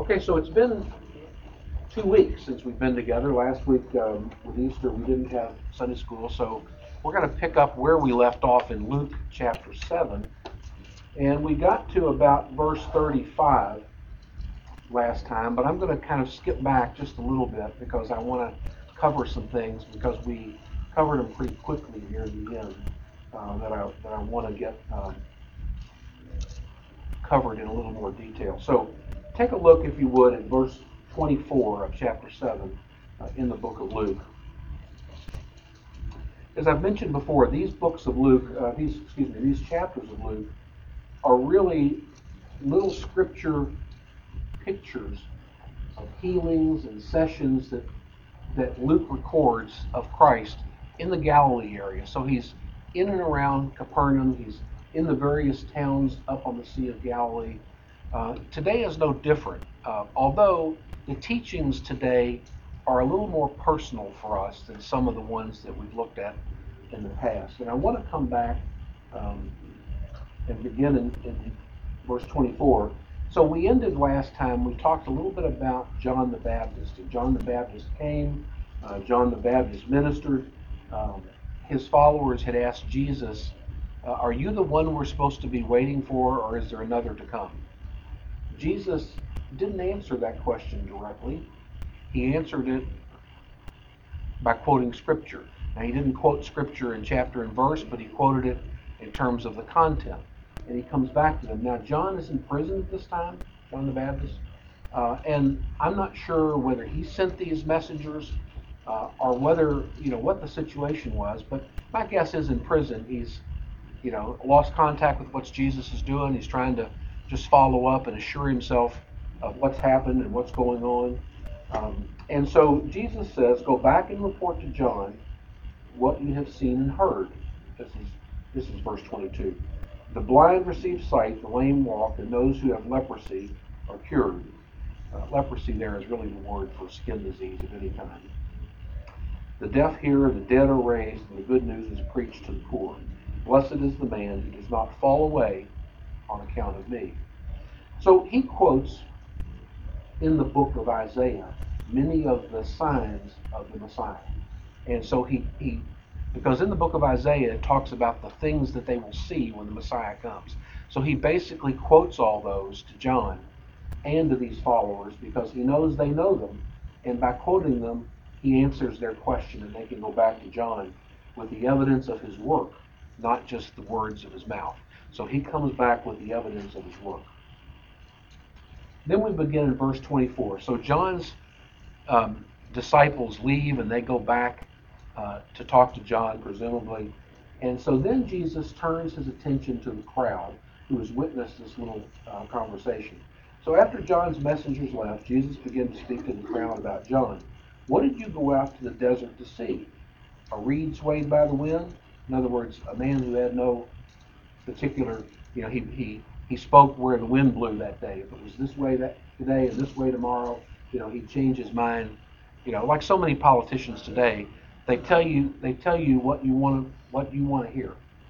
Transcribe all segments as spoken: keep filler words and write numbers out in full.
Okay, so it's been two weeks since we've been together. Last week um, with Easter, we didn't have Sunday school, so we're going to pick up where we left off in Luke chapter seven. And we got to about verse thirty-five last time, but I'm going to kind of skip back just a little bit because I want to cover some things because we covered them pretty quickly near the end uh, that I that I want to get um, covered in a little more detail. So take a look, if you would, at verse twenty-four of chapter seven uh, in the book of Luke. As I've mentioned before, these books of Luke, uh, these excuse me, these chapters of Luke are really little scripture pictures of healings and sessions that that Luke records of Christ in the Galilee area. So he's in and around Capernaum. He's in the various towns up on the Sea of Galilee. Uh, today is no different, uh, although the teachings today are a little more personal for us than some of the ones that we've looked at in the past. And I want to come back um, and begin in, in verse twenty-four. So we ended last time, we talked a little bit about John the Baptist. And John the Baptist came, uh, John the Baptist ministered. Um, his followers had asked Jesus, uh, are you the one we're supposed to be waiting for, or is there another to come? Jesus didn't answer that question directly. He answered it by quoting Scripture. Now, he didn't quote Scripture in chapter and verse, but he quoted it in terms of the content. And he comes back to them. Now, John is in prison at this time, John the Baptist, uh, and I'm not sure whether he sent these messengers uh, or whether, you know, what the situation was, but my guess is in prison he's, you know, lost contact with what Jesus is doing. He's trying to just follow up and assure himself of what's happened and what's going on. Um, and so Jesus says, go back and report to John what you have seen and heard. This is, this is verse twenty-two. The blind receive sight, the lame walk, and those who have leprosy are cured. Uh, leprosy there is really the word for skin disease of any kind. The deaf hear, the dead are raised, and the good news is preached to the poor. Blessed is the man who does not fall away on account of me. So he quotes in the book of Isaiah many of the signs of the Messiah. And so he, he because in the book of Isaiah it talks about the things that they will see when the Messiah comes. So he basically quotes all those to John and to these followers because he knows they know them, and by quoting them he answers their question, and they can go back to John with the evidence of his work, not just the words of his mouth. So he comes back with the evidence of his work. Then we begin in verse twenty-four. So John's um, disciples leave and they go back uh, to talk to John, presumably. And so then Jesus turns his attention to the crowd who has witnessed this little uh, conversation. So after John's messengers left, Jesus began to speak to the crowd about John. What did you go out to the desert to see? A reed swayed by the wind? In other words, a man who had no particular, you know, he, he, he spoke where the wind blew that day. If it was this way that today and this way tomorrow, you know, he'd change his mind. You know, like so many politicians today, they tell you they tell you what you want to what you want to hear.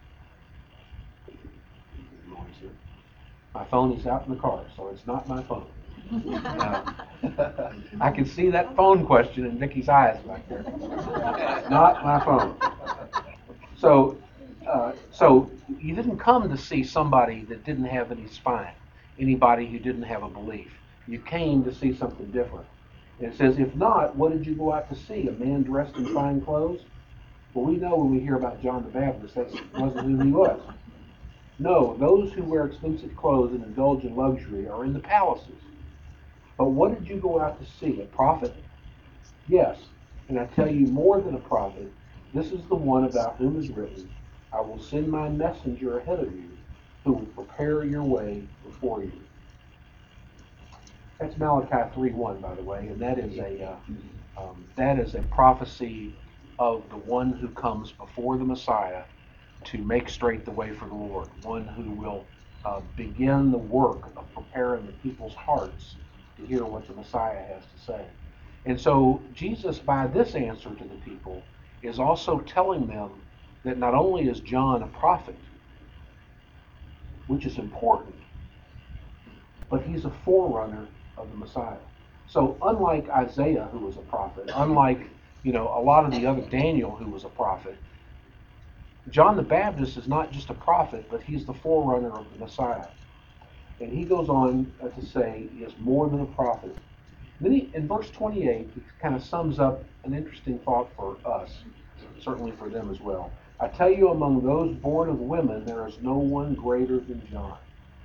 My phone is out in the car, so it's not my phone. Uh, I can see that phone question in Vicky's eyes back there. Not my phone. So, uh, so you didn't come to see somebody that didn't have any spine, anybody who didn't have a belief. You came to see something different. And it says, if not, what did you go out to see? A man dressed in fine clothes? Well, we know when we hear about John the Baptist, that wasn't who he was. No, those who wear expensive clothes and indulge in luxury are in the palaces. But what did you go out to see? A prophet? Yes, and I tell you more than a prophet. This is the one about whom is written, I will send my messenger ahead of you, who will prepare your way before you. That's Malachi three one, by the way, and that is a uh, um, that is a prophecy of the one who comes before the Messiah to make straight the way for the Lord, one who will uh, begin the work of preparing the people's hearts to hear what the Messiah has to say. And so Jesus, by this answer to the people, is also telling them that not only is John a prophet, which is important, but he's a forerunner of the Messiah. So unlike Isaiah, who was a prophet, unlike, you know, a lot of the other Daniel, who was a prophet, John the Baptist is not just a prophet, but he's the forerunner of the Messiah. And he goes on to say he is more than a prophet. Then he, in verse twenty-eight, he kind of sums up an interesting thought for us, certainly for them as well. I tell you, among those born of women, there is no one greater than John.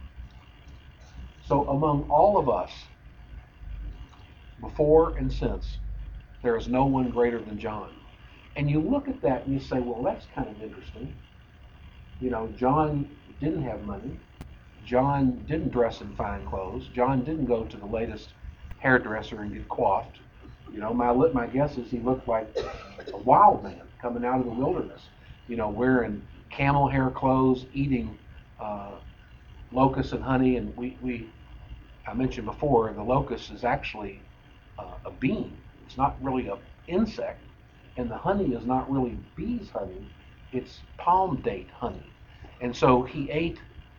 So among all of us, before and since, there is no one greater than John. And you look at that and you say, well, that's kind of interesting. You know, John didn't have money. John didn't dress in fine clothes. John didn't go to the latest hairdresser and get coiffed. You know, my my guess is he looked like a wild man coming out of the wilderness. You know, wearing camel hair clothes, eating uh, locusts and honey. And we, we, I mentioned before, the locust is actually uh, a bean. It's not really an insect. And the honey is not really bees' honey. It's palm date honey. And so he ate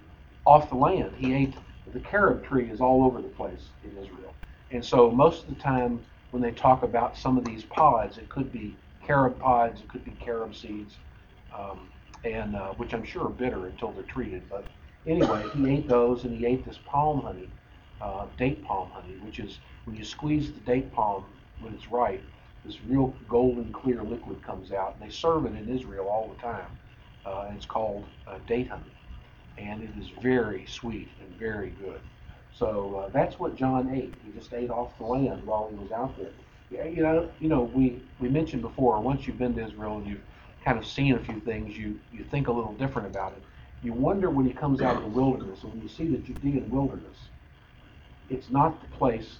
off the land. He ate, the carob tree is all over the place in Israel. And so most of the time when they talk about some of these pods, it could be carob pods, it could be carob seeds, um, and uh, which I'm sure are bitter until they're treated. But anyway, he ate those, and he ate this palm honey, uh, date palm honey, which is when you squeeze the date palm when it's ripe, this real golden clear liquid comes out. And they serve it in Israel all the time, uh, and it's called uh, date honey. And it is very sweet and very good. So uh, that's what John ate. He just ate off the land while he was out there. Yeah, you know, you know, we, we mentioned before, once you've been to Israel and you've kind of seen a few things, you, you think a little different about it. You wonder when he comes out of the wilderness, and when you see the Judean wilderness, it's not the place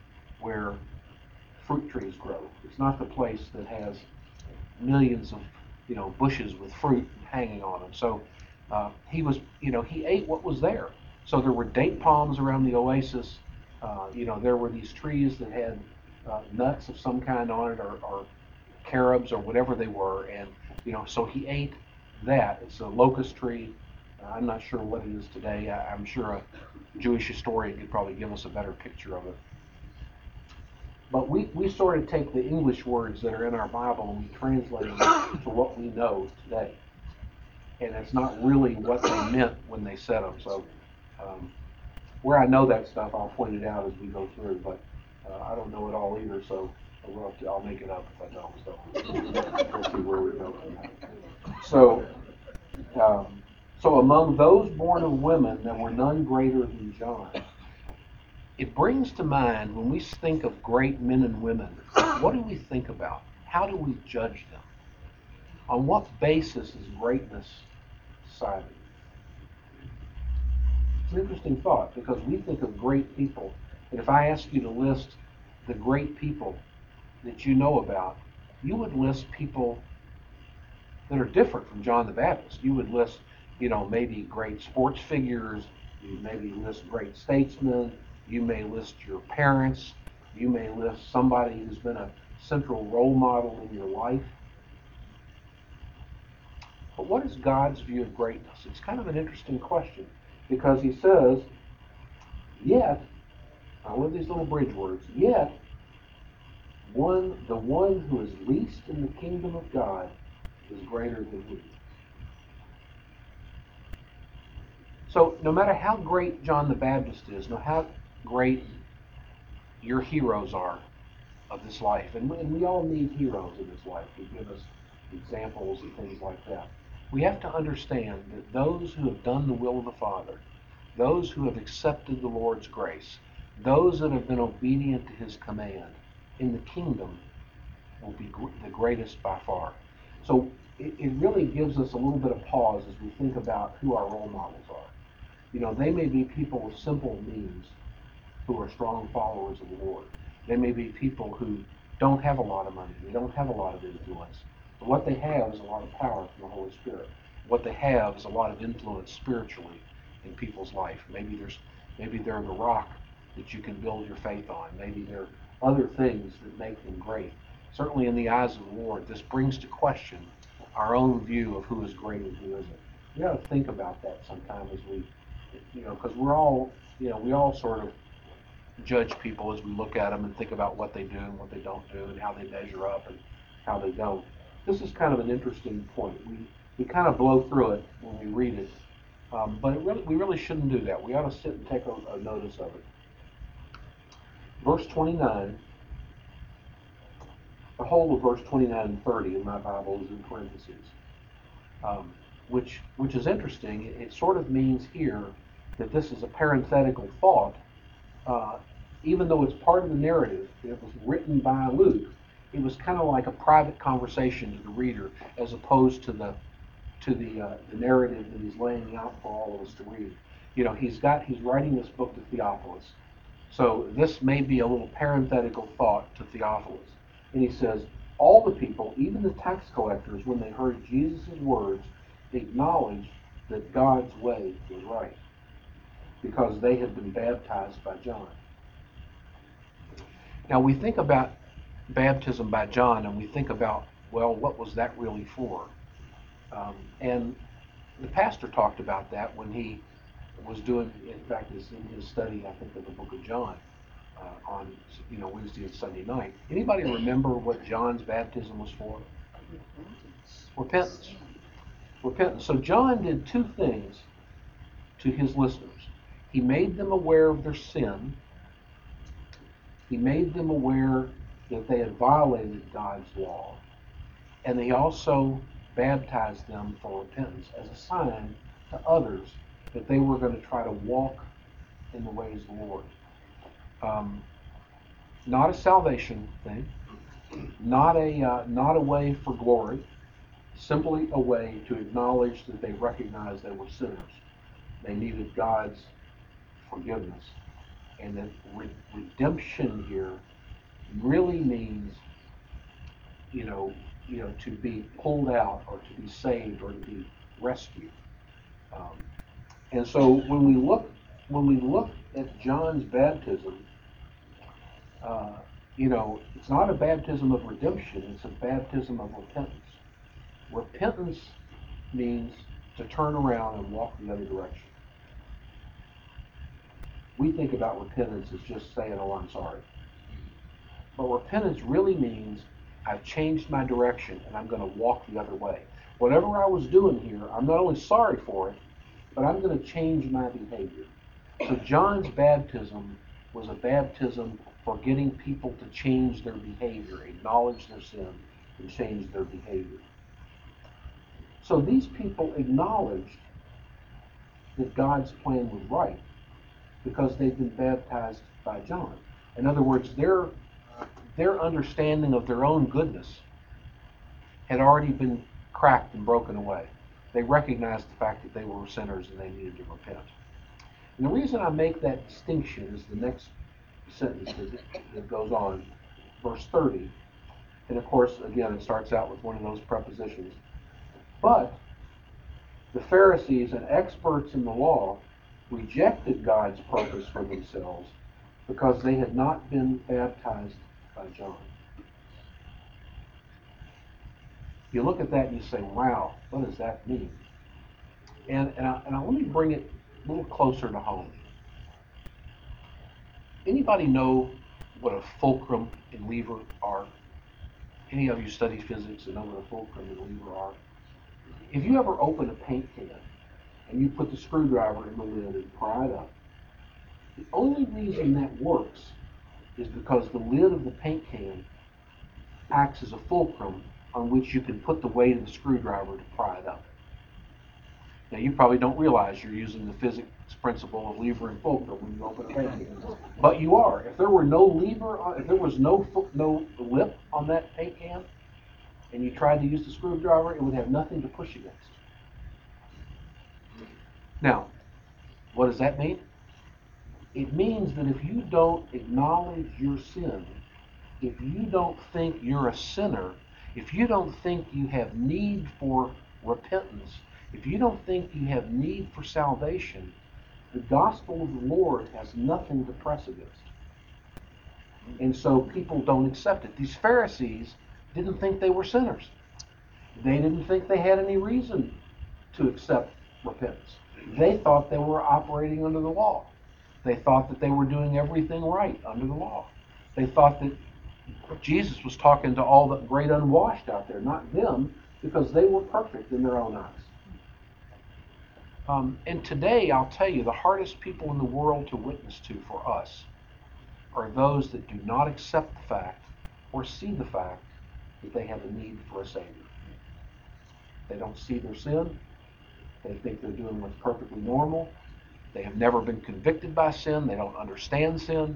where fruit trees grow. It's not the place that has millions of, you know, bushes with fruit hanging on them. So uh, he was, you know, he ate what was there. So there were date palms around the oasis. Uh, you know, there were these trees that had uh, nuts of some kind on it, or, or carobs or whatever they were. And, you know, so he ate that. It's a locust tree. Uh, I'm not sure what it is today. I, I'm sure a Jewish historian could probably give us a better picture of it. But we, we sort of take the English words that are in our Bible and we translate them to what we know today. And it's not really what they meant when they said them. So um, where I know that stuff, I'll point it out as we go through. But uh, I don't know it all either, so I'll, I'll make it up if I don't. So we'll see where we go from that. So, um, so among those born of women, there were none greater than John. It brings to mind, when we think of great men and women, what do we think about? How do we judge them? On what basis is greatness decided? It's an interesting thought, because we think of great people, and if I ask you to list the great people that you know about, you would list people that are different from John the Baptist. You would list, you know, maybe great sports figures, you maybe list great statesmen, you may list your parents, you may list somebody who's been a central role model in your life. But what is God's view of greatness? It's kind of an interesting question, because he says, yet, I love these little bridge words, yet, one, the one who is least in the kingdom of God is greater than he. So no matter how great John the Baptist is, no how great your heroes are of this life, and we, and we all need heroes in this life who give us examples and things like that. We have to understand that those who have done the will of the Father, those who have accepted the Lord's grace, those that have been obedient to his command in the kingdom will be gr- the greatest by far. So it, it really gives us a little bit of pause as we think about who our role models are. You know, they may be people with simple means who are strong followers of the Lord. They may be people who don't have a lot of money. They don't have a lot of influence. But what they have is a lot of power from the Holy Spirit. What they have is a lot of influence spiritually in people's life. Maybe there's, maybe they're the rock that you can build your faith on. Maybe there are other things that make them great. Certainly in the eyes of the Lord, this brings to question our own view of who is great and who isn't. We got to think about that sometime as we, you know, because we're all, you know, we all sort of judge people as we look at them and think about what they do and what they don't do and how they measure up and how they don't. This is kind of an interesting point. We we kind of blow through it when we read it, um, but it really, we really shouldn't do that. We ought to sit and take a, a notice of it. Verse twenty-nine, the whole of verse twenty-nine and thirty in my Bible is in parentheses, um, which which is interesting. It, it sort of means here that this is a parenthetical thought, uh, even though it's part of the narrative. It was written by Luke. It was kind of like a private conversation to the reader, as opposed to the to the, uh, the narrative that he's laying out for all of us to read. You know, he's got he's writing this book to Theophilus, so this may be a little parenthetical thought to Theophilus. And he says, all the people, even the tax collectors, when they heard Jesus' words, acknowledged that God's way was right, because they had been baptized by John. Now we think about baptism by John, and we think about, well, what was that really for? Um, and the pastor talked about that when he was doing, in fact, it's in his study, I think, of the book of John uh, on, you know, Wednesday and Sunday night. Anybody remember what John's baptism was for? Repentance. Repentance. So John did two things to his listeners. He made them aware of their sin. He made them aware that they had violated God's law. And he also baptized them for repentance as a sign to others that they were going to try to walk in the ways of the Lord. Um, not a salvation thing, not a uh, not a way for glory, simply a way to acknowledge that they recognized they were sinners. They needed God's forgiveness, and that re- redemption here really means, you know, you know, to be pulled out or to be saved or to be rescued. Um, and so when we look when we look at John's baptism, uh, you know, it's not a baptism of redemption, it's a baptism of repentance. Repentance means to turn around and walk the other direction. We think about repentance as just saying, oh, I'm sorry. But repentance really means I've changed my direction and I'm going to walk the other way. Whatever I was doing here, I'm not only sorry for it, but I'm going to change my behavior. So John's baptism was a baptism for getting people to change their behavior, acknowledge their sin, and change their behavior. So these people acknowledged that God's plan was right because they'd been baptized by John. In other words, their their understanding of their own goodness had already been cracked and broken away. They recognized the fact that they were sinners and they needed to repent. And the reason I make that distinction is the next sentence that, that goes on, verse thirty. And of course, again, it starts out with one of those prepositions. But the Pharisees and experts in the law rejected God's purpose for themselves because they had not been baptized by John. You look at that and you say, wow, what does that mean? And, and, I, and I, let me bring it a little closer to home. Anybody know what a fulcrum and lever are? Any of you study physics and know what a fulcrum and lever are? If you ever open a paint can and you put the screwdriver in the lid and pry it up, the only reason that works is because the lid of the paint can acts as a fulcrum on which you can put the weight of the screwdriver to pry it up. Now, you probably don't realize you're using the physics principle of lever and fulcrum when you open a paint can, but you are. If there were no lever, on, if there was no no lip on that paint can, and you tried to use the screwdriver, it would have nothing to push against. Now, what does that mean? It means that if you don't acknowledge your sin, if you don't think you're a sinner, if you don't think you have need for repentance, if you don't think you have need for salvation, the gospel of the Lord has nothing to press against. And so people don't accept it. These Pharisees didn't think they were sinners. They didn't think they had any reason to accept repentance. They thought they were operating under the law. They thought that they were doing everything right under the law. They thought that Jesus was talking to all the great unwashed out there, not them, because they were perfect in their own eyes. Um, and today, I'll tell you, the hardest people in the world to witness to for us are those that do not accept the fact or see the fact that they have a need for a Savior. They don't see their sin. They think they're doing what's perfectly normal. They have never been convicted by sin. They don't understand sin.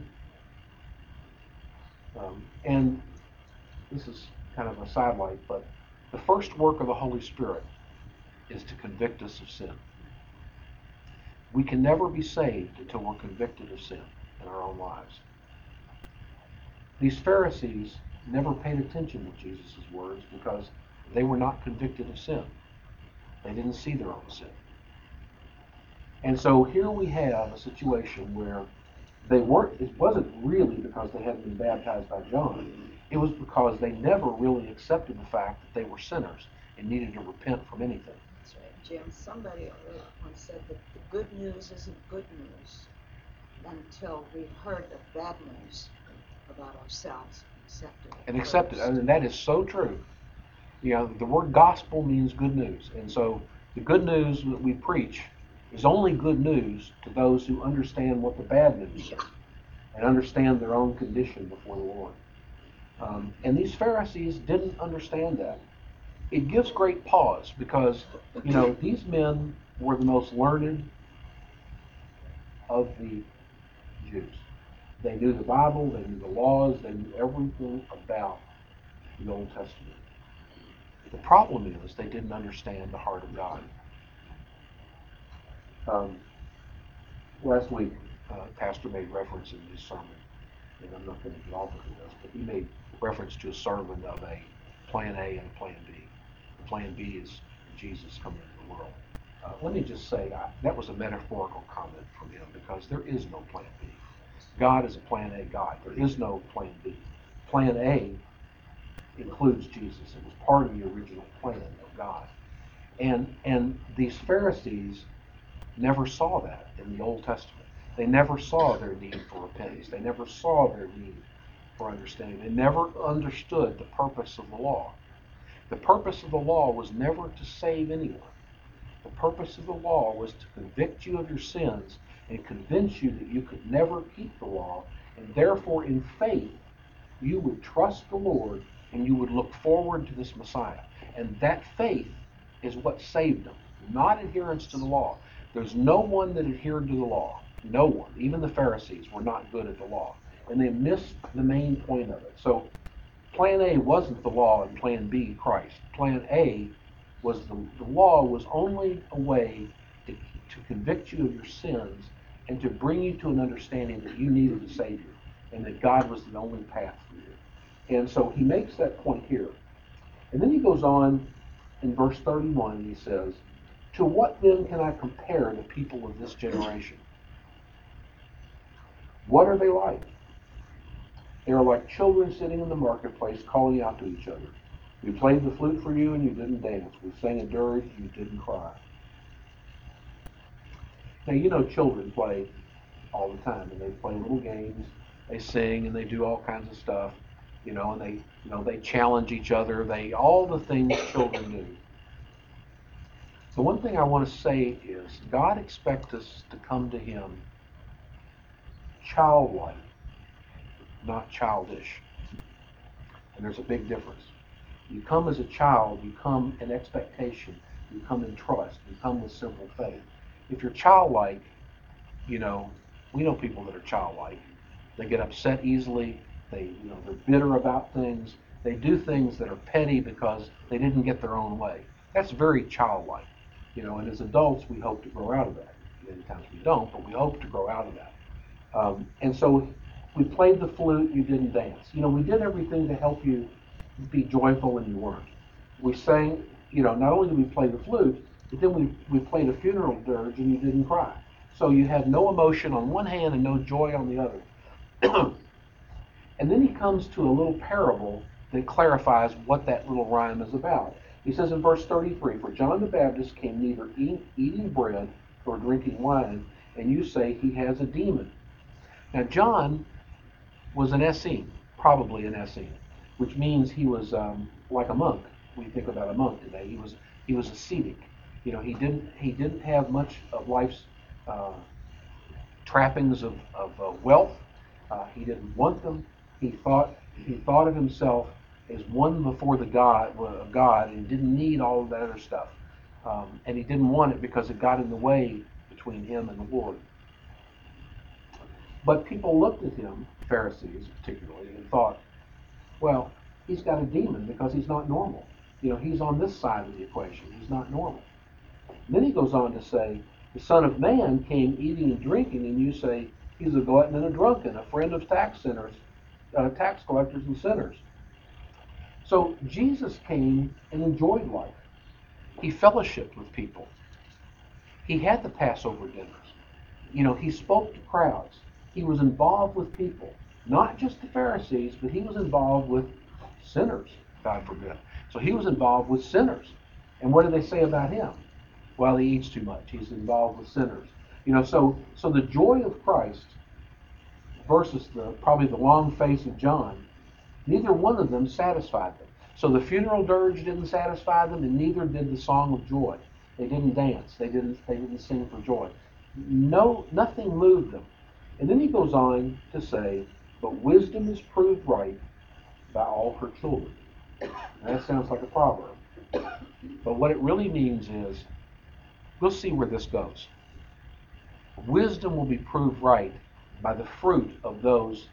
Um, and this is kind of a sidelight, but the first work of the Holy Spirit is to convict us of sin. We can never be saved until we're convicted of sin in our own lives. These Pharisees never paid attention to Jesus' words because they were not convicted of sin. They didn't see their own sin. And so here we have a situation where they weren't, it wasn't really because they hadn't been baptized by John. It was because they never really accepted the fact that they were sinners and needed to repent from anything. That's right, Jim. Somebody once said that the good news isn't good news until we've heard the bad news about ourselves and accepted it. And accepted it. And that is so true. You know, the word gospel means good news. And so the good news that we preach is only good news to those who understand what the bad news is and understand their own condition before the Lord. Um, and these Pharisees didn't understand that. It gives great pause because, you know, these men were the most learned of the Jews. They knew the Bible, they knew the laws, they knew everything about the Old Testament. The problem is they didn't understand the heart of God. Um, last week, uh, Pastor made reference in his sermon, and I'm not going to get off of this, but he made reference to a sermon of a plan A and a plan B. The plan B is Jesus coming into the world. Uh, let me just say, I, that was a metaphorical comment from him because there is no plan B. God is a plan A God. There is no plan B. Plan A includes Jesus. It was part of the original plan of God. And, and these Pharisees never saw that in the Old Testament. They never saw their need for repentance. They never saw their need for understanding. They never understood the purpose of the law. The purpose of the law was never to save anyone. The purpose of the law was to convict you of your sins and convince you that you could never keep the law, and therefore in faith you would trust the Lord and you would look forward to this Messiah. And that faith is what saved them, not adherence to the law. There's no one that adhered to the law. No one. Even the Pharisees were not good at the law. And they missed the main point of it. So plan A wasn't the law and plan B Christ. Plan A was the, the law was only a way to, to convict you of your sins and to bring you to an understanding that you needed a Savior and that God was the only path for you. And so he makes that point here. And then he goes on in verse thirty-one and he says, "To what then can I compare the people of this generation? What are they like? They are like children sitting in the marketplace calling out to each other. We played the flute for you and you didn't dance. We sang a dirge and you didn't cry." Now, you know children play all the time, and they play little games, they sing, and they do all kinds of stuff, you know, and they, you know, they challenge each other, they, all the things children do. The one thing I want to say is God expects us to come to Him childlike, not childish. And there's a big difference. You come as a child, you come in expectation, you come in trust, you come with simple faith. If you're childlike, you know, we know people that are childlike. They get upset easily, they, you know, they're bitter about things, they do things that are petty because they didn't get their own way. That's very childlike. You know, and as adults, we hope to grow out of that. Many times we don't, but we hope to grow out of that. Um, and so we played the flute, you didn't dance. You know, we did everything to help you be joyful and you weren't. We sang, you know, not only did we play the flute, but then we, we played a funeral dirge and you didn't cry. So you had no emotion on one hand and no joy on the other. And then he comes to a little parable that clarifies what that little rhyme is about. He says in verse thirty-three, "For John the Baptist came neither eat, eating bread nor drinking wine, and you say he has a demon. Now, John was an Essene, probably an Essene, which means he was um, like a monk. When you think about a monk today, he was he was ascetic. You know, he didn't he didn't have much of life's uh, trappings of, of uh, wealth. Uh, he didn't want them. He thought he thought of himself as one before the God, uh, God, and didn't need all of that other stuff. Um, and he didn't want it because it got in the way between him and the Lord. But people looked at him, Pharisees particularly, and thought, well, he's got a demon because he's not normal. You know, he's on this side of the equation. He's not normal. And then he goes on to say, the Son of Man came eating and drinking, and you say he's a glutton and a drunken, a friend of tax sinners, uh, tax collectors and sinners. So Jesus came and enjoyed life. He fellowshiped with people. He had the Passover dinners. You know, he spoke to crowds. He was involved with people, not just the Pharisees, but he was involved with sinners, God forbid. So he was involved with sinners. And what do they say about him? Well, he eats too much. He's involved with sinners. You know, so so the joy of Christ versus the probably the long face of John, neither one of them satisfied them. So the funeral dirge didn't satisfy them, and neither did the song of joy. They didn't dance. They didn't they didn't sing for joy. No, nothing moved them. And then he goes on to say, but wisdom is proved right by all her children. Now, that sounds like a proverb. But what it really means is, we'll see where this goes. Wisdom will be proved right by the fruit of those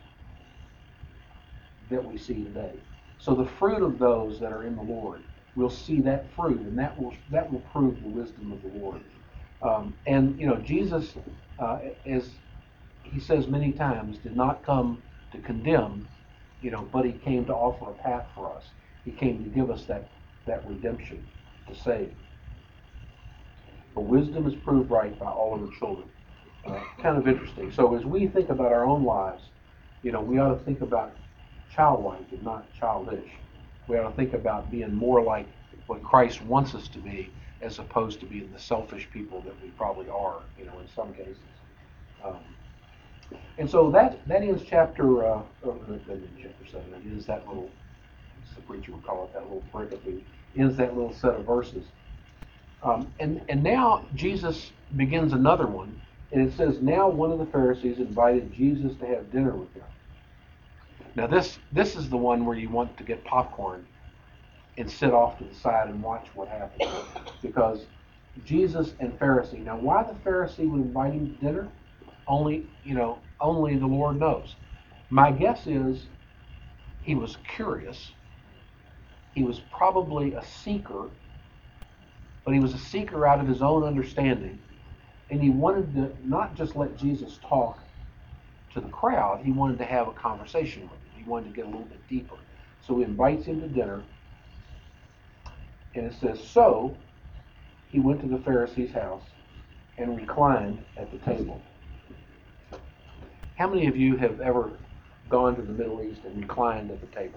that we see today. So the fruit of those that are in the Lord, we'll see that fruit, and that will that will prove the wisdom of the Lord. Um, and you know, Jesus, uh, as he says many times, did not come to condemn, you know, but he came to offer a path for us. He came to give us that that redemption, to save. But wisdom is proved right by all of her children. Uh, kind of interesting. So as we think about our own lives, you know, we ought to think about childlike and not childish. We ought to think about being more like what Christ wants us to be, as opposed to being the selfish people that we probably are, you know, in some cases. Um, and so that that is chapter, uh, oh, that is chapter seven. It is that little, as the preacher would call it, that little pericope. Is that little set of verses. Um, and, and now Jesus begins another one, and it says, now one of the Pharisees invited Jesus to have dinner with him. Now this this is the one where you want to get popcorn and sit off to the side and watch what happens. Because Jesus and Pharisee, now why the Pharisee would invite him to dinner? Only, you know, only the Lord knows. My guess is he was curious. He was probably a seeker, but he was a seeker out of his own understanding. And he wanted to not just let Jesus talk to the crowd, he wanted to have a conversation with him. He wanted to get a little bit deeper. So he invites him to dinner. And it says, so he went to the Pharisee's house and reclined at the table. How many of you have ever gone to the Middle East and reclined at the table?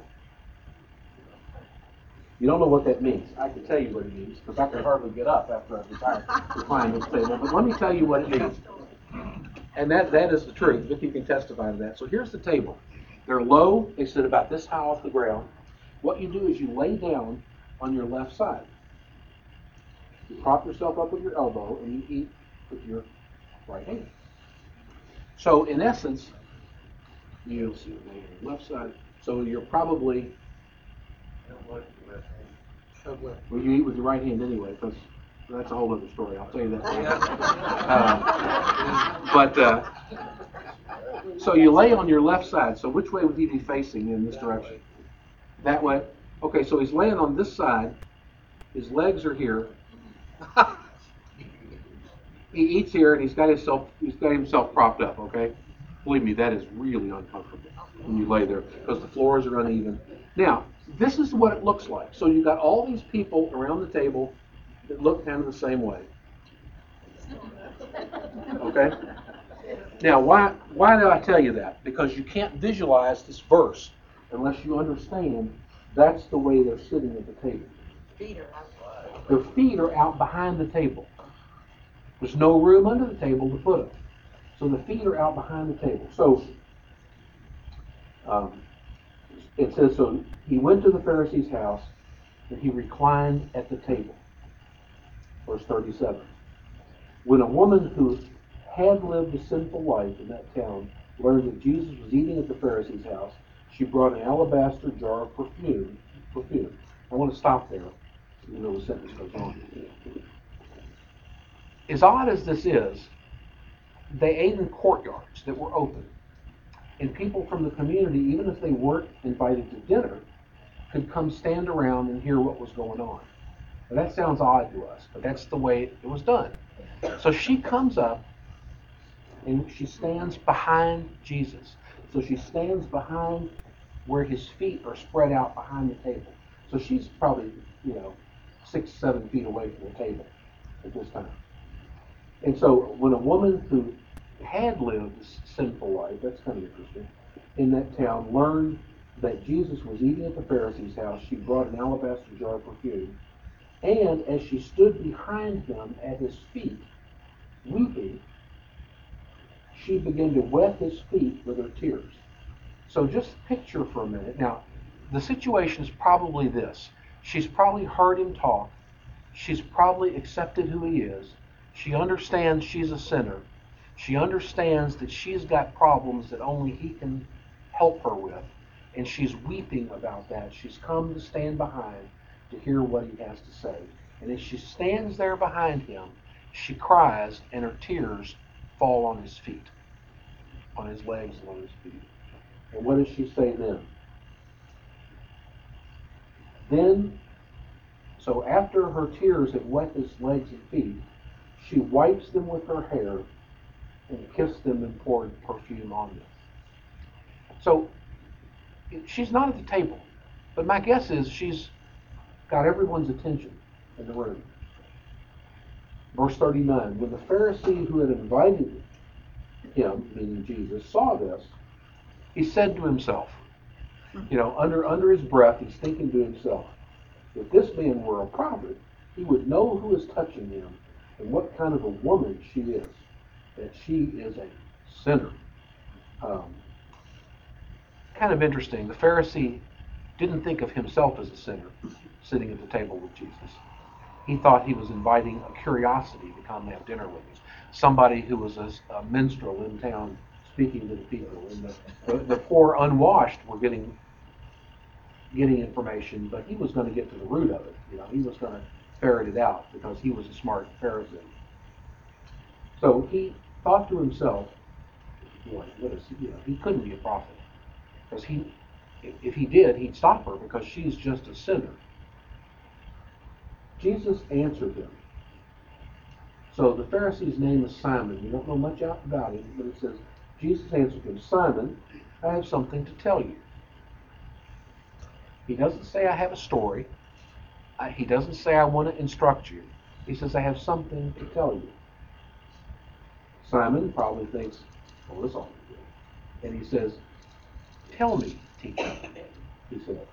You don't know what that means. I can tell you what it means, because I can hardly get up after I've retired reclined at the table. But let me tell you what it means. And that, that is the truth. Vicki can testify to that. So here's the table. They're low. They sit about this high off the ground. What you do is you lay down on your left side. You prop yourself up with your elbow, and you eat with your right hand. So in essence, you'll see it on your left side. So you're probably, well, you eat with your right hand anyway, because that's a whole other story. I'll tell you that later. uh, but uh, so you lay on your left side. So which way would he be facing in this direction? That way. Okay, so he's laying on this side. His legs are here. He eats here, and he's got himself he's got himself propped up. Okay, believe me, that is really uncomfortable when you lay there because the floors are uneven. Now, this is what it looks like. So you've got all these people around the table that look kind of the same way. Okay? Now, why why do I tell you that? Because you can't visualize this verse unless you understand that's the way they're sitting at the table. Feet are out. Their feet are out behind the table. There's no room under the table to put them. So the feet are out behind the table. So um, it says, so he went to the Pharisee's house and he reclined at the table. Verse thirty-seven. When a woman who had lived a sinful life in that town learned that Jesus was eating at the Pharisee's house, she brought an alabaster jar of perfume. perfume. I want to stop there, even though the sentence goes on. As odd as this is, they ate in courtyards that were open. And people from the community, even if they weren't invited to dinner, could come stand around and hear what was going on. Now, that sounds odd to us, but that's the way it was done. So she comes up and she stands behind Jesus. So she stands behind where his feet are spread out behind the table. So she's probably, you know, six, seven feet away from the table at this time. And so when a woman who had lived a sinful life, that's kind of interesting, in that town learned that Jesus was eating at the Pharisee's house, she brought an alabaster jar of perfume. And as she stood behind him at his feet, weeping, she began to wet his feet with her tears. So just picture for a minute. Now, the situation is probably this. She's probably heard him talk. She's probably accepted who he is. She understands she's a sinner. She understands that she's got problems that only he can help her with. And she's weeping about that. She's come to stand behind to hear what he has to say. And as she stands there behind him, she cries and her tears fall on his feet, on his legs and on his feet. And what does she say then? Then, so after her tears have wet his legs and feet, she wipes them with her hair and kissed them and poured perfume on them. So she's not at the table, but my guess is she's got everyone's attention in the room. Verse thirty-nine, when the Pharisee who had invited him, meaning Jesus, saw this, he said to himself, you know, under, under his breath, he's thinking to himself, if this man were a prophet, he would know who is touching him and what kind of a woman she is, that she is a sinner. Um, kind of interesting. The Pharisee didn't think of himself as a sinner sitting at the table with Jesus. He thought he was inviting a curiosity to come have dinner with him. Somebody who was a, a minstrel in town speaking to the people. And the, the, the poor unwashed were getting getting information, but he was going to get to the root of it. You know, he was going to ferret it out because he was a smart Pharisee. So he thought to himself, boy, what is, you know, he couldn't be a prophet. Because he, if he did, he'd stop her because she's just a sinner. Jesus answered him. So the Pharisee's name is Simon. We don't know much about him, but it says, Jesus answered him, Simon, I have something to tell you. He doesn't say I have a story. I, he doesn't say I want to instruct you. He says I have something to tell you. Simon probably thinks, well, this ought to be good. And he says, tell me, teacher, he said.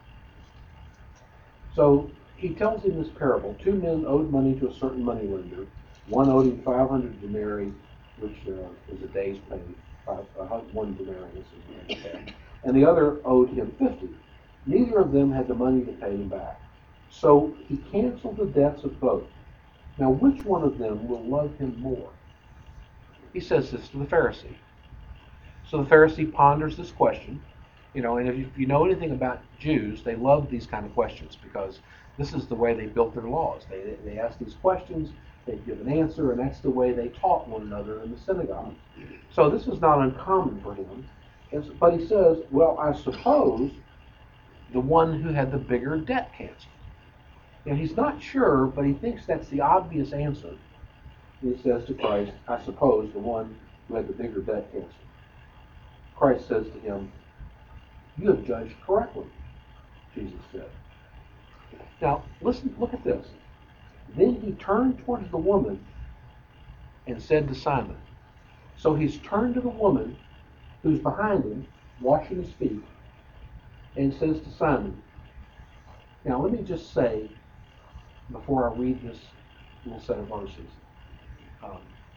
So he tells him this parable. Two men owed money to a certain moneylender. One owed him five hundred denarii, which uh, is a day's pay. Five, uh, one denarius is a day's pay. And the other owed him fifty. Neither of them had the money to pay him back. So he canceled the debts of both. Now, which one of them will love him more? He says this to the Pharisee. So the Pharisee ponders this question. You know, and if you, if you know anything about Jews, they love these kind of questions because this is the way they built their laws. They, they ask these questions, they give an answer, and that's the way they taught one another in the synagogue. So this is not uncommon for him. But he says, well, I suppose the one who had the bigger debt canceled. And he's not sure, but he thinks that's the obvious answer. He says to Christ, I suppose the one who had the bigger debt canceled. Christ says to him, you have judged correctly, Jesus said. Now, listen, look at this. Then he turned towards the woman and said to Simon. So he's turned to the woman who's behind him, washing his feet, and says to Simon. Now, let me just say, before I read this little set of verses, um,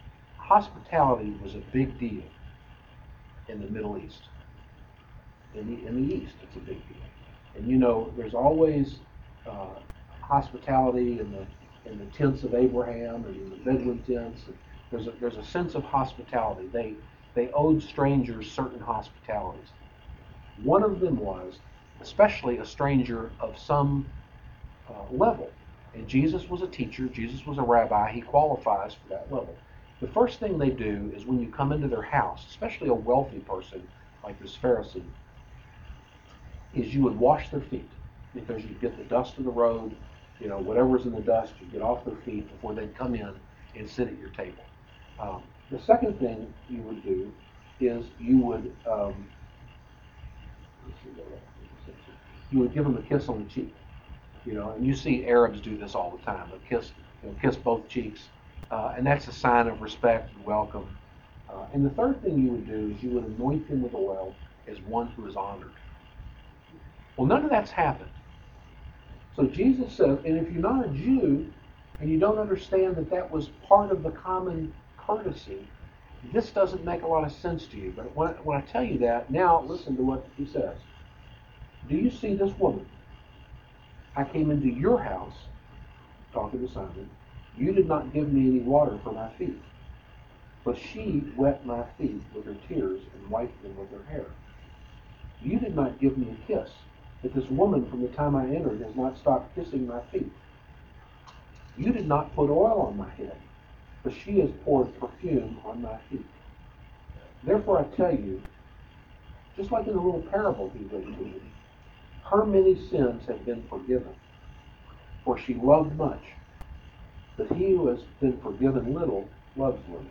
hospitality was a big deal in the Middle East. In the, in the East, it's a big deal. And you know, there's always uh, hospitality in the in the tents of Abraham and in the Bedouin tents. And there's a, there's a sense of hospitality. They they owed strangers certain hospitalities. One of them was, especially a stranger of some uh, level. And Jesus was a teacher. Jesus was a rabbi. He qualifies for that level. The first thing they do is when you come into their house, especially a wealthy person like this Pharisee, is you would wash their feet, because you get the dust of the road, you know, whatever's in the dust, you get off their feet before they'd come in and sit at your table. Um, the second thing you would do is you would um, you would give them a kiss on the cheek, you know, and you see Arabs do this all the time. They kiss, you know, kiss both cheeks, uh, and that's a sign of respect and welcome. Uh, and the third thing you would do is you would anoint him with oil as one who is honored. Well, none of that's happened. So Jesus says, and if you're not a Jew and you don't understand that that was part of the common courtesy, this doesn't make a lot of sense to you. But when, when I tell you that, now listen to what he says. Do you see this woman? I came into your house, talking to Simon. You did not give me any water for my feet, but she wet my feet with her tears and wiped them with her hair. You did not give me a kiss, but this woman from the time I entered has not stopped kissing my feet. You did not put oil on my head, but she has poured perfume on my feet. Therefore I tell you, just like in the little parable he read to you, her many sins have been forgiven, for she loved much. But he who has been forgiven little loves little.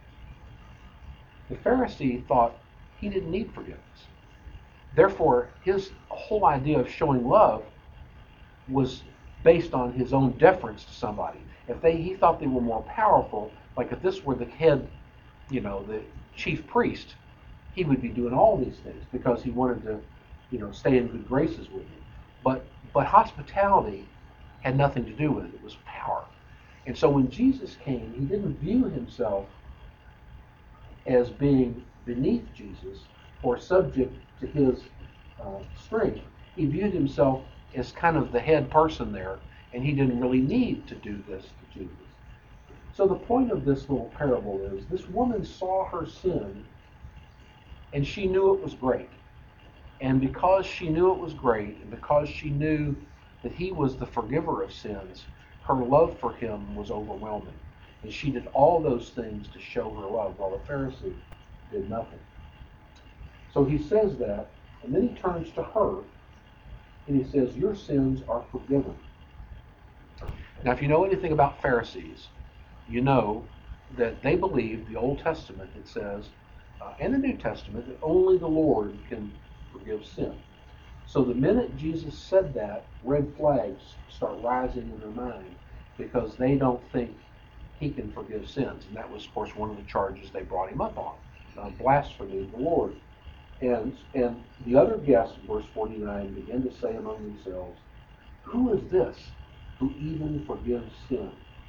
The Pharisee thought he didn't need forgiveness. Therefore, his whole idea of showing love was based on his own deference to somebody. If they, he thought they were more powerful, like if this were the head, you know, the chief priest, he would be doing all these things because he wanted to, you know, stay in good graces with you. But but hospitality had nothing to do with it. It was power. And so when Jesus came, he didn't view himself as being beneath Jesus or subject to his uh, strength. He viewed himself as kind of the head person there, and he didn't really need to do this to Jesus. So the point of this little parable is this woman saw her sin, and she knew it was great. And because she knew it was great, and because she knew that he was the forgiver of sins, her love for him was overwhelming. And she did all those things to show her love, while the Pharisee did nothing. So he says that, and then he turns to her, and he says, your sins are forgiven. Now, if you know anything about Pharisees, you know that they believe the Old Testament, it says, uh, and the New Testament, that only the Lord can forgive sin. So the minute Jesus said that, red flags start rising in their mind because they don't think he can forgive sins. And that was, of course, one of the charges they brought him up on, uh, blasphemy of the Lord. And, and the other guests, verse forty-nine, begin to say among themselves, who is this who even forgives sin?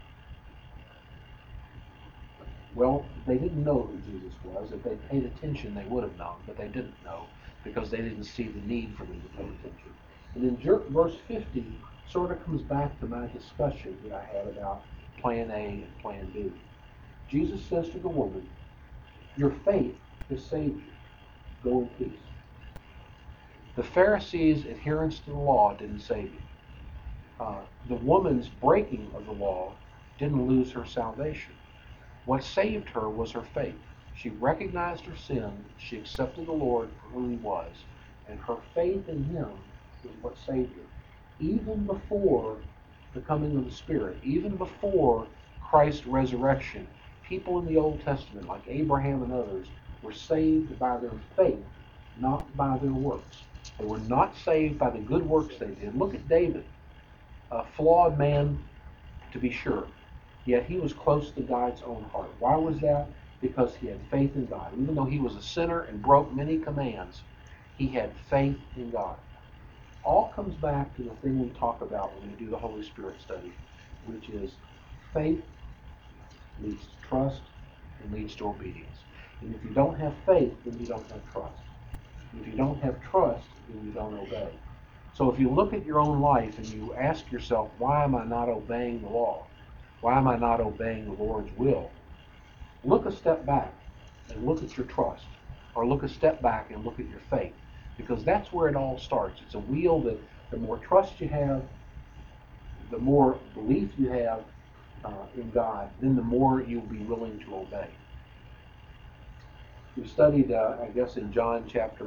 Well, they didn't know who Jesus was. If they paid attention, they would have known, but they didn't know because they didn't see the need for them to pay attention. And then verse fifty sort of comes back to my discussion that I had about plan A and plan B. Jesus says to the woman, your faith has saved you. Go in peace. The Pharisees' adherence to the law didn't save you. Uh, the woman's breaking of the law didn't lose her salvation. What saved her was her faith. She recognized her sin, she accepted the Lord for who he was, and her faith in him is what saved her. Even before the coming of the Spirit, even before Christ's resurrection, people in the Old Testament, like Abraham and others, were saved by their faith, not by their works. They were not saved by the good works they did. Look at David, a flawed man to be sure, yet he was close to God's own heart. Why was that? Because he had faith in God. Even though he was a sinner and broke many commands, he had faith in God. All comes back to the thing we talk about when we do the Holy Spirit study, which is faith leads to trust, it leads to obedience. And if you don't have faith, then you don't have trust. If you don't have trust, then you don't obey. So if you look at your own life and you ask yourself, why am I not obeying the law? Why am I not obeying the Lord's will? Look a step back and look at your trust. Or look a step back and look at your faith. Because that's where it all starts. It's a wheel that the more trust you have, the more belief you have uh, in God, then the more you'll be willing to obey. We studied, uh, I guess, in John chapter,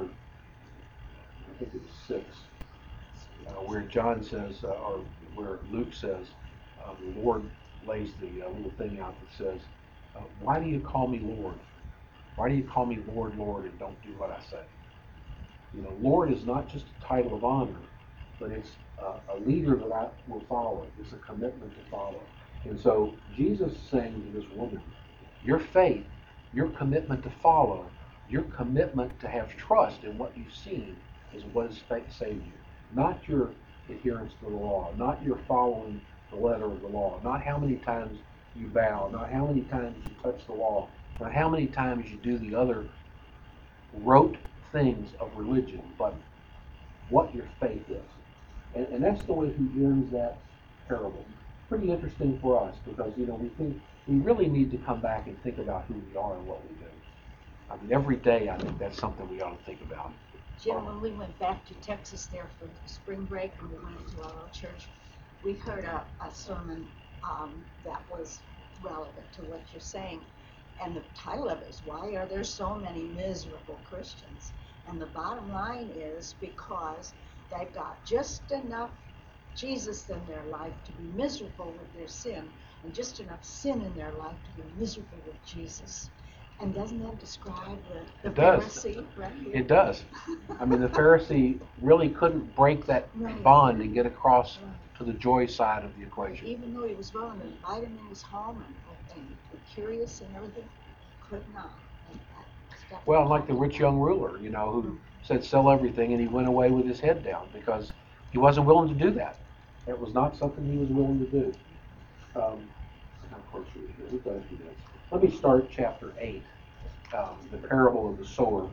I think it's six, uh, where John says, uh, or where Luke says, uh, the Lord lays the uh, little thing out that says, uh, why do you call me Lord? Why do you call me Lord, Lord, and don't do what I say? You know, Lord is not just a title of honor, but it's uh, a leader that I will follow. It's a commitment to follow. And so Jesus is saying to this woman, your faith, your commitment to follow, your commitment to have trust in what you've seen is what has saved you. Not your adherence to the law, not your following the letter of the law, not how many times you bow, not how many times you touch the law, not how many times you do the other rote things of religion, but what your faith is. And, and that's the way he ends that parable. Pretty interesting for us because, you know, we think we really need to come back and think about who we are and what we do. I mean, every day I think that's something we ought to think about. Jim, when we went back to Texas there for spring break and we went into our old church, we heard a, a sermon um, that was relevant to what you're saying. And the title of it is, Why Are There So Many Miserable Christians? And the bottom line is because they've got just enough Jesus in their life to be miserable with their sin, and just enough sin in their life to be miserable with Jesus. And doesn't that describe the, the Pharisee? Right? It does. I mean, the Pharisee really couldn't break that right. bond and get across right. to the joy side of the equation. Even though he was willing to invite him in his home and, and curious and everything, could not. Well, like the rich young ruler, you know, who mm-hmm. said sell everything, and he went away with his head down because he wasn't willing to do that. That was not something he was willing to do. Um, how close are we here? Who does do this? Let me start chapter eight, um, the parable of the sower.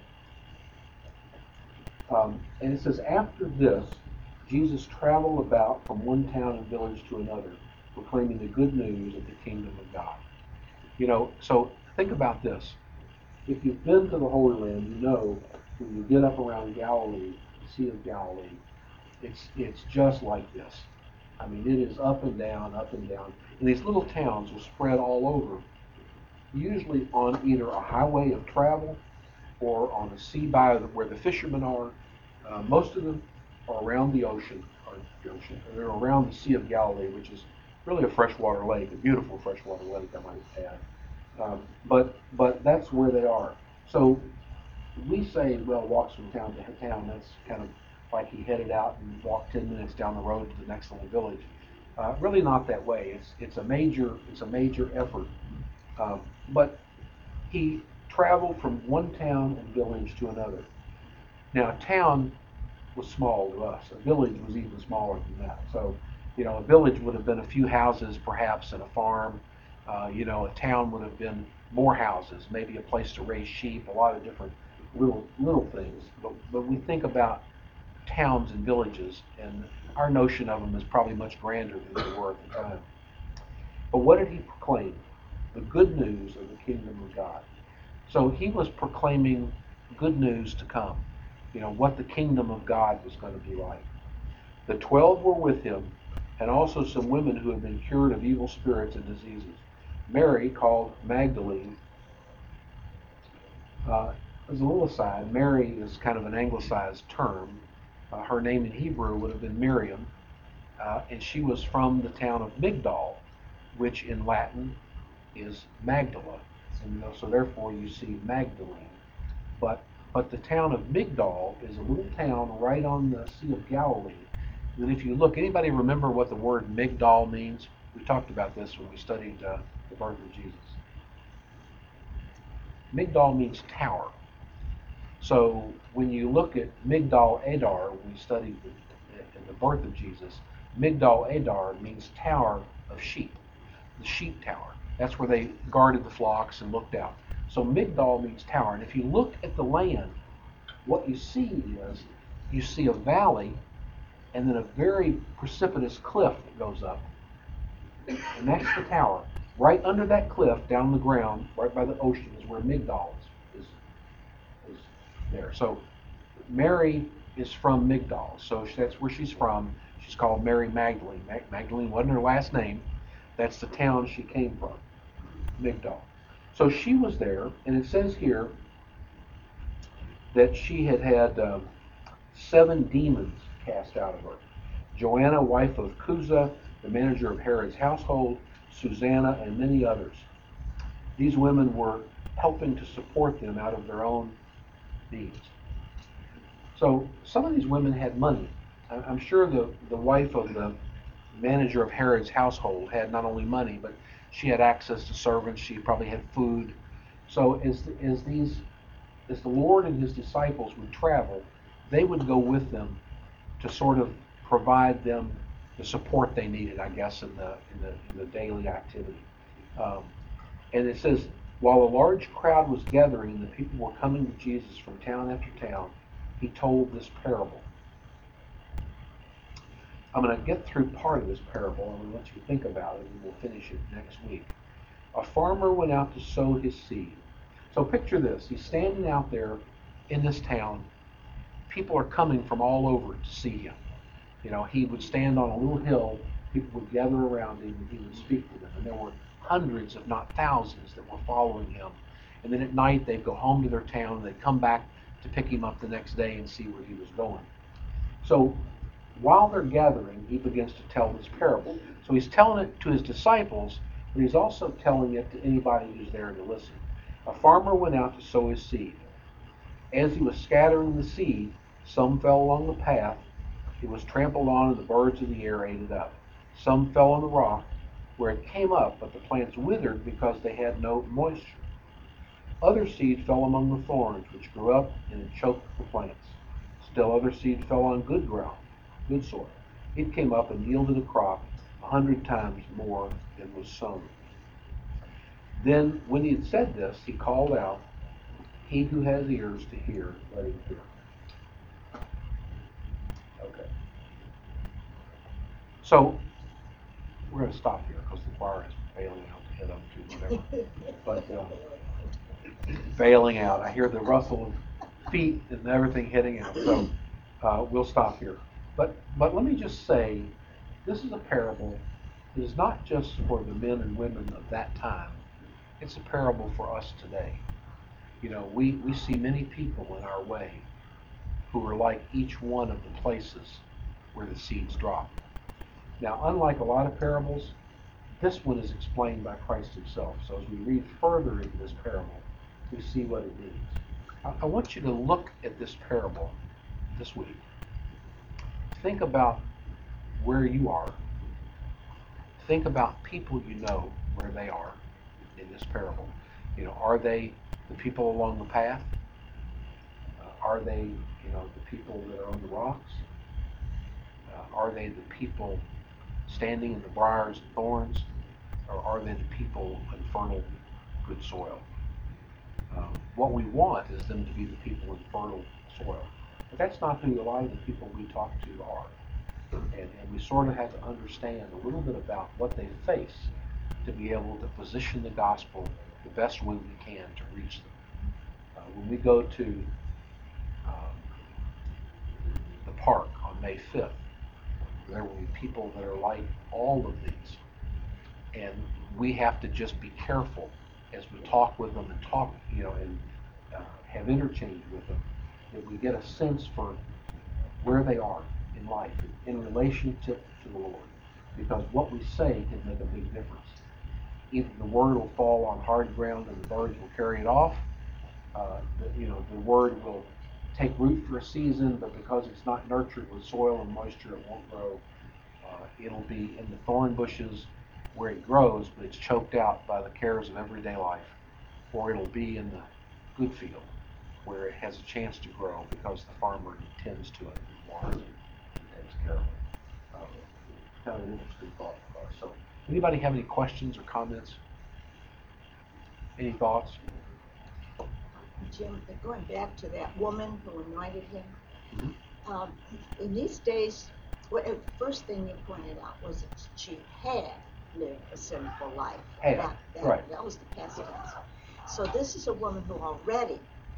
Um, and it says, after this, Jesus traveled about from one town and village to another, proclaiming the good news of the kingdom of God. You know, so think about this. If you've been to the Holy Land, you know when you get up around Galilee, the Sea of Galilee, it's it's just like this. I mean, it is up and down, up and down. And these little towns will spread all over, usually on either a highway of travel or on a sea by where the fishermen are. Uh, most of them are around the ocean, or the ocean. They're around the Sea of Galilee, which is really a freshwater lake, a beautiful freshwater lake, I might add. Um, but but that's where they are. So we say, well, walks from town to town. That's kind of like he headed out and walked ten minutes down the road to the next little village. Uh, really not that way. It's it's a major it's a major effort. Um, but he traveled from one town and village to another. Now, a town was small to us. A village was even smaller than that. So, you know, a village would have been a few houses, perhaps, and a farm. Uh, you know, a town would have been more houses, maybe a place to raise sheep, a lot of different little little things. But, but we think about towns and villages, and our notion of them is probably much grander than they were at the time. But what did he proclaim? The good news of the kingdom of God. So he was proclaiming good news to come. You know, what the kingdom of God was going to be like. The twelve were with him, and also some women who had been cured of evil spirits and diseases. Mary, called Magdalene, uh, as a little aside, Mary is kind of an anglicized term. Uh, her name in Hebrew would have been Miriam, uh, and she was from the town of Migdal, which in Latin is Magdala. And, you know, so therefore you see Magdalene. But but the town of Migdal is a little town right on the Sea of Galilee. And if you look, anybody remember what the word Migdal means? We talked about this when we studied uh, the birth of Jesus. Migdal means tower. So when you look at Migdal Adar, when we studied the, the, the birth of Jesus, Migdal Adar means tower of sheep, the sheep tower. That's where they guarded the flocks and looked out. So Migdal means tower. And if you look at the land, what you see is you see a valley and then a very precipitous cliff that goes up. And that's the tower. Right under that cliff, down the ground, right by the ocean, is where Migdal is, is, is there. So Mary is from Migdal. So that's where she's from. She's called Mary Magdalene. Mag- Magdalene wasn't her last name. That's the town she came from, Migdal. So she was there, and it says here that she had had um, seven demons cast out of her. Joanna, wife of Cusa, the manager of Herod's household, Susanna, and many others. These women were helping to support them out of their own needs. So some of these women had money. I'm sure the, the wife of the manager of Herod's household had not only money, but she had access to servants. She probably had food. So as, as these, as the Lord and his disciples would travel, they would go with them to sort of provide them the support they needed, I guess, in the in the, in the daily activity. Um, and it says, while a large crowd was gathering and the people were coming to Jesus from town after town, he told this parable. I'm going to get through part of this parable and I'm going to let you think about it, and we'll finish it next week. A farmer went out to sow his seed. So picture this. He's standing out there in this town. People are coming from all over to see him. You know, he would stand on a little hill. People would gather around him and he would speak to them. And there were hundreds, if not thousands, that were following him. And then at night they'd go home to their town and they'd come back to pick him up the next day and see where he was going. So while they're gathering, he begins to tell this parable. So he's telling it to his disciples, but he's also telling it to anybody who's there to listen. A farmer went out to sow his seed. As he was scattering the seed, some fell along the path. It was trampled on and the birds of the air ate it up. Some fell on the rock where it came up, but the plants withered because they had no moisture. Other seed fell among the thorns, which grew up and it choked the plants. Still other seed fell on good ground, good soil. It came up and yielded a crop a hundred times more than was sown. Then, when he had said this, he called out, "He who has ears to hear, let him hear." Okay. So, we're going to stop here because the choir is bailing out to head up to whatever. But, uh, bailing out. I hear the rustle of feet and everything heading out. So, uh, we'll stop here. But, but let me just say, this is a parable. It is not just for the men and women of that time. It's a parable for us today. You know, we, we see many people in our way who are like each one of the places where the seeds drop. Now, unlike a lot of parables, this one is explained by Christ himself. So as we read further into this parable, we see what it means. I, I want you to look at this parable this week. Think about where you are. Think about people you know where they are in this parable. You know, are they the people along the path? Uh, are they, you know, the people that are on the rocks? Uh, are they the people standing in the briars and thorns? Or are they the people in fertile, good soil? Um, what we want is them to be the people in fertile soil. But that's not who a lot of the people we talk to are. And, and we sort of have to understand a little bit about what they face to be able to position the gospel the best way we can to reach them. Uh, when we go to um, the park on May fifth, there will be people that are like all of these. And we have to just be careful as we talk with them and talk, you know, and uh, have interchange with them, that we get a sense for where they are in life, in relationship to the Lord. Because what we say can make a big difference. Either the word will fall on hard ground and the birds will carry it off. Uh, the, you know, the word will take root for a season, but because it's not nurtured with soil and moisture, it won't grow. Uh, it'll be in the thorn bushes where it grows, but it's choked out by the cares of everyday life. Or it'll be in the good field where it has a chance to grow because the farmer tends to it and waters it and takes care of it. Um, kind of an interesting thought for us. So, anybody have any questions or comments? Any thoughts? Jim, going back to that woman who anointed him, Mm-hmm. um, in these days, well, the first thing you pointed out was that she had lived a sinful life. Had, that, that, right. that was the past tense. So this is a woman who already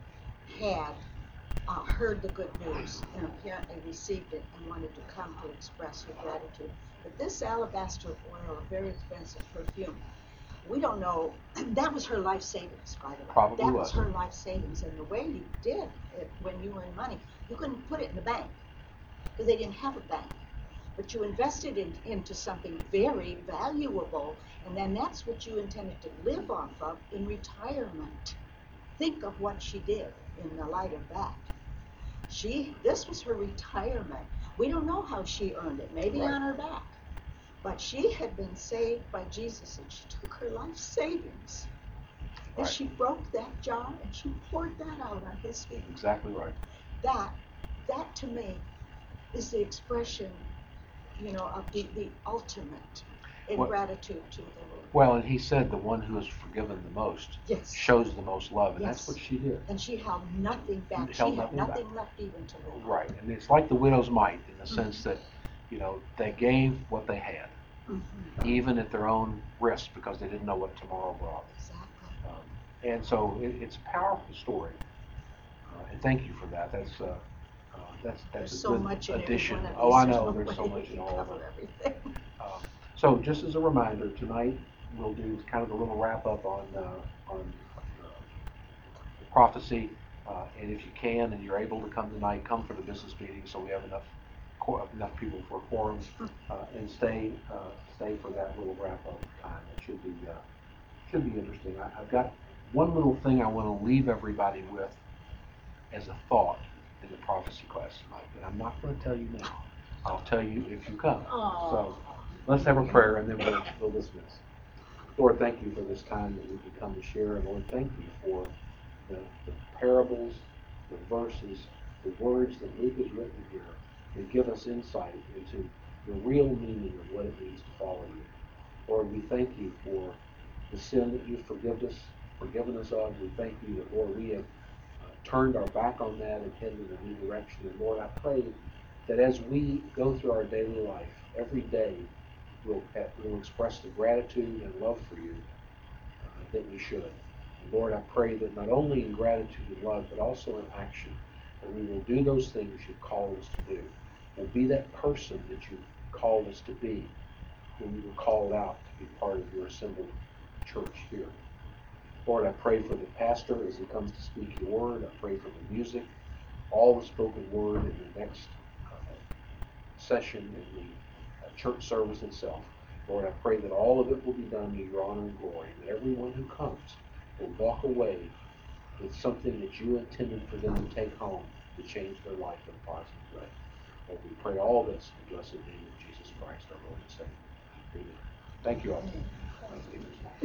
had uh, heard the good news and apparently received it and wanted to come to express her gratitude. But this alabaster oil, a very expensive perfume, we don't know. That was her life savings, by the way. Probably that was. was her life savings, and the way you did it when you earned money, you couldn't put it in the bank because they didn't have a bank. But you invested in, into something very valuable, and then that's what you intended to live off of in retirement. Think of what she did in the light of that. She, this was her retirement. We don't know how she earned it. Maybe Right. on her back. But she had been saved by Jesus, and she took her life savings. And Right. she broke that jar and she poured that out on his feet. Exactly right. That, that to me, is the expression, you know, of the, the ultimate in Well- gratitude to the Lord. Well, and he said the one who is forgiven the most Yes. shows the most love, and Yes. that's what she did. And she held nothing back. Held she had nothing nothing back. left even to live. Right, and it's like the widow's mite in the Mhm. sense that, you know, they gave what they had, Mm-hmm. even at their own risk, because they didn't know what tomorrow brought. Exactly. Um, and so it, it's a powerful story, uh, and thank you for that. That's uh, uh, that's that's There's a so good much in addition. every one of Oh, these. I There's know. no There's way so we much in can all of cover it. everything. Um, so just as a reminder, tonight we'll do kind of a little wrap up on uh, on uh, prophecy. Uh, and if you can and you're able to come tonight, come for the business meeting so we have enough enough people for quorums, uh, and stay uh, stay for that little wrap up time. It should be uh, should be interesting. I, I've got one little thing I want to leave everybody with as a thought in the prophecy class tonight, but I'm not going to tell you now. I'll tell you if you come. Aww. So let's have a prayer and then we'll, we'll dismiss. Lord, thank you for this time that we can come to share, and Lord, thank you for the, the parables, the verses, the words that Luke has written here that give us insight into the real meaning of what it means to follow you. Lord, we thank you for the sin that you've forgiven us, forgiven us of. We thank you that, Lord, we have uh, turned our back on that and headed in a new direction. And Lord, I pray that as we go through our daily life, every day we'll, we'll express the gratitude and love for you uh, that we should. Lord, I pray that not only in gratitude and love, but also in action, that we will do those things you've called us to do. We'll be that person that you've called us to be when we were called out to be part of your assembled church here. Lord, I pray for the pastor as he comes to speak your word. I pray for the music, all the spoken word in the next uh, session in the uh, church service itself. Lord, I pray that all of it will be done to your honor and glory, and that everyone who comes will walk away with something that you intended for them to take home to change their life in a positive way. Lord, we pray all this in the blessed name of Jesus Christ, our Lord and Savior. Amen. Thank you all.